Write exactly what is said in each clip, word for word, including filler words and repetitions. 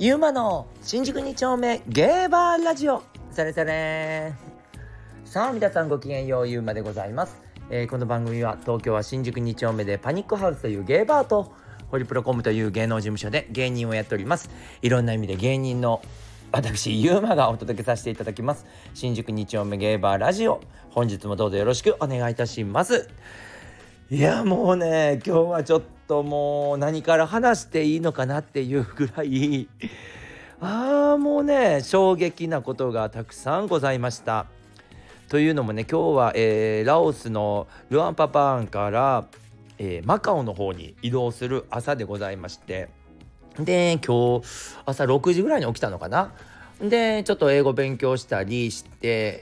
ゆうまの新宿に丁目ゲーバーラジオ。それそれさあ皆さんごきげんよう、ゆうまでございます。えー、この番組は東京は新宿に丁目でパニックハウスというゲーバーとホリプロコムという芸能事務所で芸人をやっております。いろんな意味で芸人の私ゆうまがお届けさせていただきます新宿に丁目ゲーバーラジオ。本日もどうぞよろしくお願いいたします。いやもうね、今日はちょっともう何から話していいのかなっていうぐらいあーもうね衝撃なことがたくさんございました。というのもね、今日は、えーラオスのルアンパパーンから、えーマカオの方に移動する朝でございまして、で今日朝ろくじぐらいに起きたのかな。でちょっと英語勉強したりして、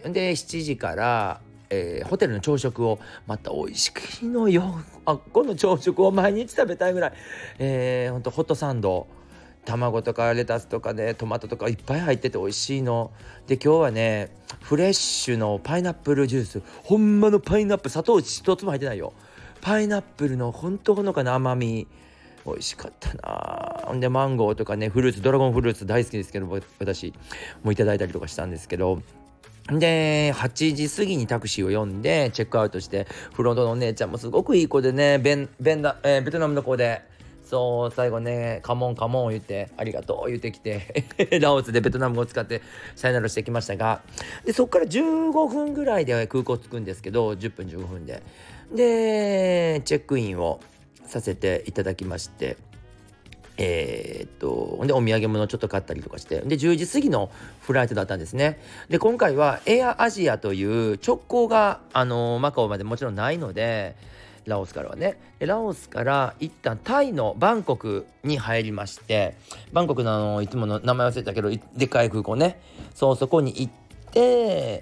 でしちじからえーホテルの朝食をまた美味しいのよ。あっこの朝食を毎日食べたいぐらい、えー、ほんとホットサンド、卵とかレタスとかね、トマトとかいっぱい入ってて美味しいので、今日はねフレッシュのパイナップルジュース、ほんまのパイナップル、砂糖一つも入ってないよ。パイナップルのほんとほのかな甘み、美味しかったな。ほんでマンゴーとかね、フルーツ、ドラゴンフルーツ大好きですけど、私もいただいたりとかしたんですけど、ではちじ過ぎにタクシーを呼んでチェックアウトして、フロントのお姉ちゃんもすごくいい子でね、ベンベンダ、えーベトナムの子で、そう最後ねカモンカモン言ってありがとう言ってきてラオスでベトナム語を使ってさよならしてきましたが、でそっからじゅうごふんぐらいで空港着くんですけど、じゅっぷんじゅうごふんででチェックインをさせていただきまして、えー、っとでお土産物ちょっと買ったりとかして、でじゅうじ過ぎのフライトだったんですね。で今回はエアアジアという直行が、あのーマカオまでもちろんないので、ラオスからはね、でラオスから一旦タイのバンコクに入りまして、バンコクのあのいつもの名前忘れたけどでっかい空港ね、そうそこに行って、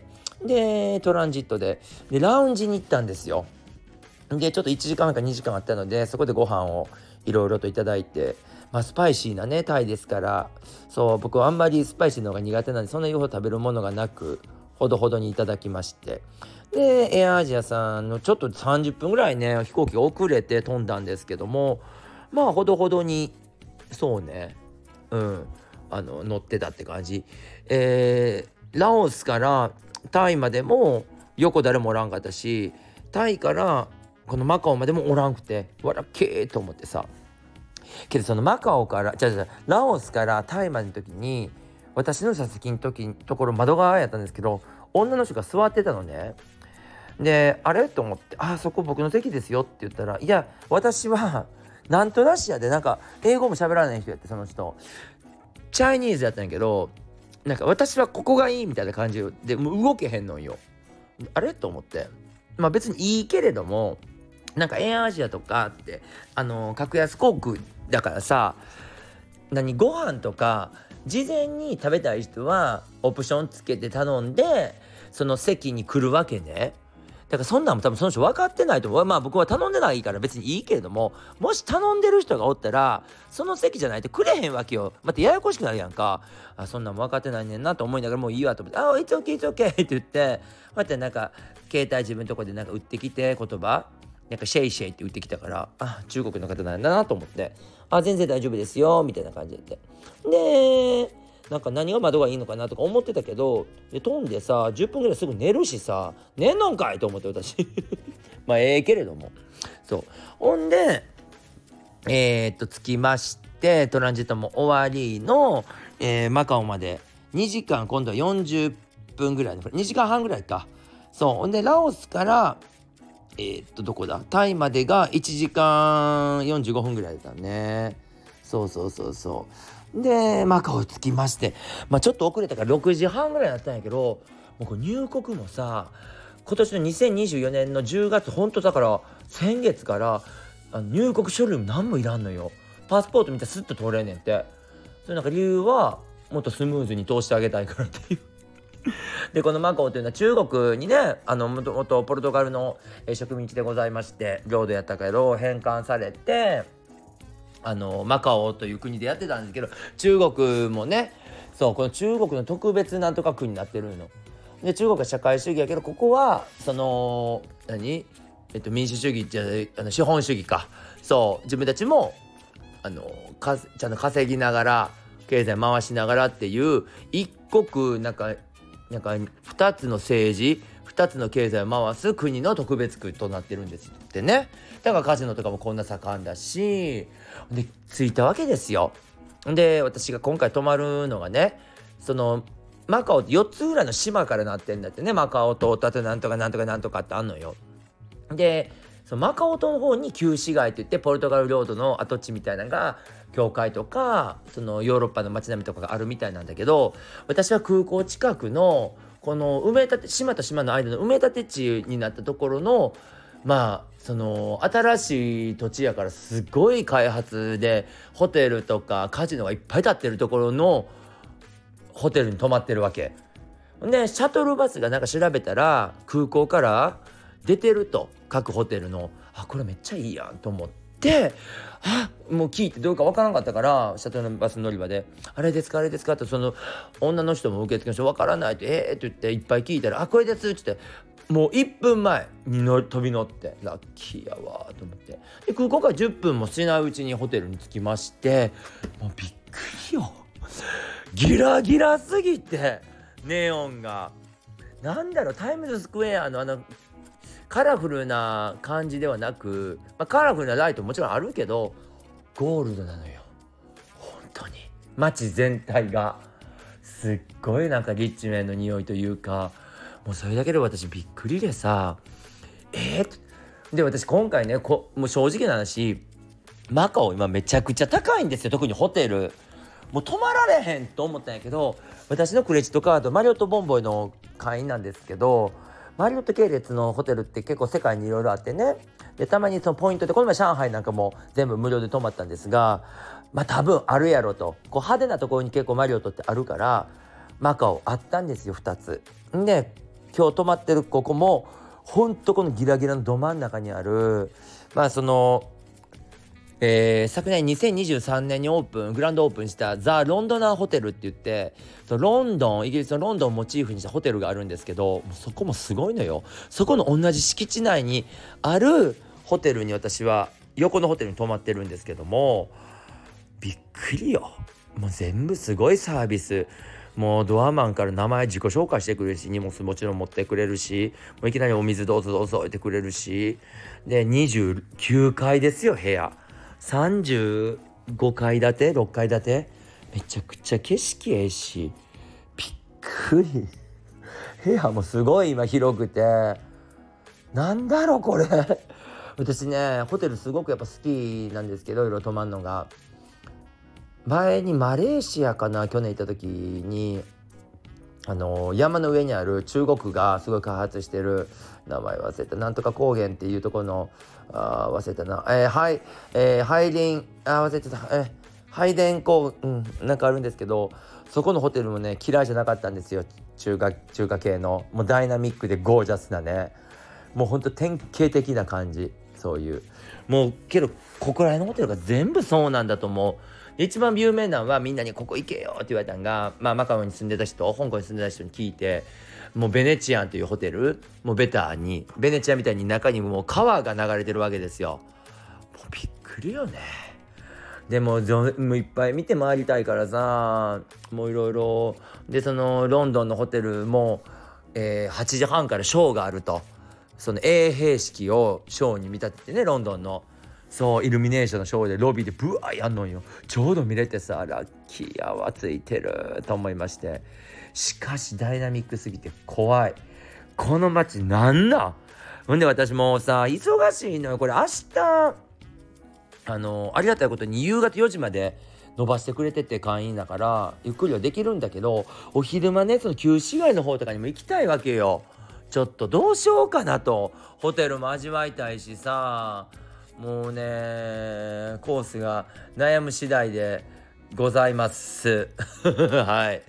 でトランジットででラウンジに行ったんですよ。でちょっといちじかんはんかにじかんあったので、そこでご飯をいろいろといただいて、まあスパイシーなねタイですから、そう僕はあんまりスパイシーの方が苦手なんで、そんなによほど食べるものがなく、ほどほどにいただきまして、でエアアジアさんのちょっとさんじゅっぷんぐらいね飛行機が遅れて飛んだんですけども、まあほどほどにそうねうんあの乗ってたって感じ。えー、ラオスからタイまでも横誰もおらんかったし、タイからこのマカオまでもおらんくて、わらっけーと思ってさ。けどそのマカオからじゃじゃラオスからタイまでの時に、私の座席の時ところ窓側やったんですけど、女の人が座ってたのね。であれと思って、あそこ僕の席ですよって言ったら、いや私はなんとなしやで、なんか英語も喋らない人やって、その人チャイニーズやったんやけど、なんか私はここがいいみたいな感じでもう動けへんのんよ。あれと思って、まあ別にいいけれども、なんかエアアジアとかってあの格安航空だからさ、何ご飯とか事前に食べたい人はオプションつけて頼んでその席に来るわけね。だからそんなんも多分その人分かってないと思う。まあ僕は頼んでないから別にいいけれども、もし頼んでる人がおったらその席じゃないとくれへんわけよ。またややこしくなるやんか。あそんなんも分かってないねんなと思いながら、もういいわと思って、あ、it's okay it's okay って言って、またなんか携帯自分のとこでなんか打ってきて、言葉なんかシェイシェイって打ってきたから、あ中国の方なんだなと思って、あ全然大丈夫ですよみたいな感じで、でなんか何が窓がいいのかなとか思ってたけど、で飛んでさじゅっぷんぐらいすぐ寝るしさ、寝んのんかいと思って私まあええけれども、そうほんでえー、っと着きまして、トランジットも終わりの、えー、マカオまでにじかん、今度はよんじゅっぷんぐらいのにじかんはんぐらいか。そうほんでラオスからえー、っとどこだタイまでがいちじかんよんじゅうごふんぐらいだね。そうそうそうそうでマカオ着きまして、まあちょっと遅れたからろくじはんぐらいだったんやけど、もうこれ入国もさ今年のにせんにじゅうよねんのじゅうがつ、ほんとだから先月からあの入国書類も何もいらんのよ。パスポート見たらスッと通れんねんって。それなんか理由はもっとスムーズに通してあげたいからっていうでこのマカオというのは中国にね、あのもともとポルトガルの植民地でございまして、領土やったけど返還されて、あのマカオという国でやってたんですけど、中国もね、そうこの中国の特別なんとか国になってるので、中国は社会主義やけど、ここはその何えっと民主主義じゃあの資本主義か。そう自分たちもあのかちゃんと稼ぎながら経済回しながらっていう一国なんかなんか二つの政治二つの経済を回す国の特別区となってるんですってね。だからカジノとかもこんな盛んだし、で着いたわけですよ。で私が今回泊まるのがね、そのマカオってよっつぐらいの島からなってんだってね。マカオ島となんとかなんとかなんとかってあんのよ。でそのマカオ島の方に旧市街って言ってポルトガル領土の跡地みたいなのが教会とかそのヨーロッパの街並みとかがあるみたいなんだけど、私は空港近くのこの埋め立て島と島の間の埋め立て地になったところのまあその新しい土地やからすごい開発でホテルとかカジノがいっぱい建ってるところのホテルに泊まってるわけで、シャトルバスがなんか調べたら空港から出てると、各ホテルの。あ、これめっちゃいいやんと思って、あ、もう聞いてどうかわからなかったから、シャトルバス乗り場であれですかあれですかって、その女の人も受付の人わからないって、えーって言っていっぱい聞いたら、あ、これですって言ってもういっぷんまえにの飛び乗って、ラッキーやわと思って、で空港からじゅっぷんもしないうちにホテルに着きまして、もうびっくりよ、ギラギラすぎて、ネオンがなんだろう、タイムズスクエアのあのカラフルな感じではなく、まあ、カラフルなライトももちろんあるけどゴールドなのよ。本当に街全体がすっごいなんかリッチメンの匂いというか、もうそれだけで私びっくりでさ、えー、で私今回ねこもう正直な話、マカオ今めちゃくちゃ高いんですよ。特にホテルもう泊まられへんと思ったんやけど、私のクレジットカードマリオットボンボイの会員なんですけど、マリオット系列のホテルって結構世界にいろいろあってね、でたまにそのポイントで、この前上海なんかも全部無料で泊まったんですが、まあ多分あるやろと、こう派手なところに結構マリオットってあるから、マカオあったんですよふたつで、今日泊まってるここもほんとこのギラギラのど真ん中にある、まあそのえー、昨年にせんにじゅうさんねんにオープングランドオープンしたザ・ロンドナーホテルって言って、そのロンドンイギリスのロンドンをモチーフにしたホテルがあるんですけど、もうそこもすごいのよ。そこの同じ敷地内にあるホテルに私は横のホテルに泊まってるんですけども、びっくりよ。もう全部すごいサービス、もうドアマンから名前自己紹介してくれるし、荷物もちろん持ってくれるし、もういきなりお水どうぞどうぞ置いてくれるし、でにじゅうきゅうかいですよ部屋。さんじゅうごかい建てろっかい建て、めちゃくちゃ景色ええし、びっくり。部屋もすごい今広くて、なんだろうこれ私ねホテルすごくやっぱ好きなんですけど、いろいろ泊まるのが。前にマレーシアかな、去年行った時にあの山の上にある中国がすごい開発してる、名前忘れた、なんとか高原っていうところの、あ忘れたな、えー、はい、えー、ハイリンあ忘れてた、えー、ハイデン高、うん、なんかあるんですけど、そこのホテルもね嫌いじゃなかったんですよ。中華中華系のもうダイナミックでゴージャスなね、もうほんと典型的な感じ、そういうもうけどここら辺のホテルが全部そうなんだと思う。一番有名なのはみんなにここ行けよって言われたのが、まあ、マカオに住んでた人、香港に住んでた人に聞いて、もうベネチアンというホテル、もうベターにベネチアみたいに中にもう川が流れてるわけですよ。もうびっくりよね。でももういっぱい見て回りたいからさ、もういろいろで、そのロンドンのホテルも、えー、はちじはんからショーがあると、その衛兵式をショーに見立ててね、ロンドンのそうイルミネーションのショーでロビーでブワーやんのよ。ちょうど見れてさ、ラッキーやわ、ついてると思いまして、しかしダイナミックすぎて怖い。この街なんなんほんで、私もさ忙しいのよこれ。明日あのありがたいことに夕方よじまで伸ばしてくれてて、会員だからゆっくりはできるんだけど、お昼間ねその旧市街の方とかにも行きたいわけよ。ちょっとどうしようかなと、ホテルも味わいたいしさ、もうねコースが悩む次第でございますはい、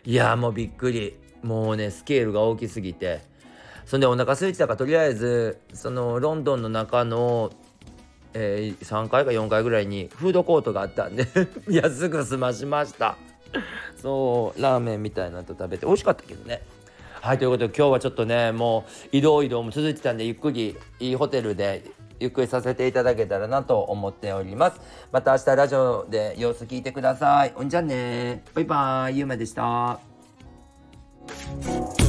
いやもうびっくり、もうねスケールが大きすぎて、そんでお腹空いてたから、とりあえずそのロンドンの中の、えー、さんがいかよんかいぐらいにフードコートがあったんで安く済ましましたそうラーメンみたいなのと食べて美味しかったけどね。はい、ということで今日はちょっとねもう移動移動も続いてたんで、ゆっくりいいホテルでゆっくりさせていただけたらなと思っております。また明日ラジオで様子聞いてください。ほんじゃね、バイバーイ、ゆうまでした。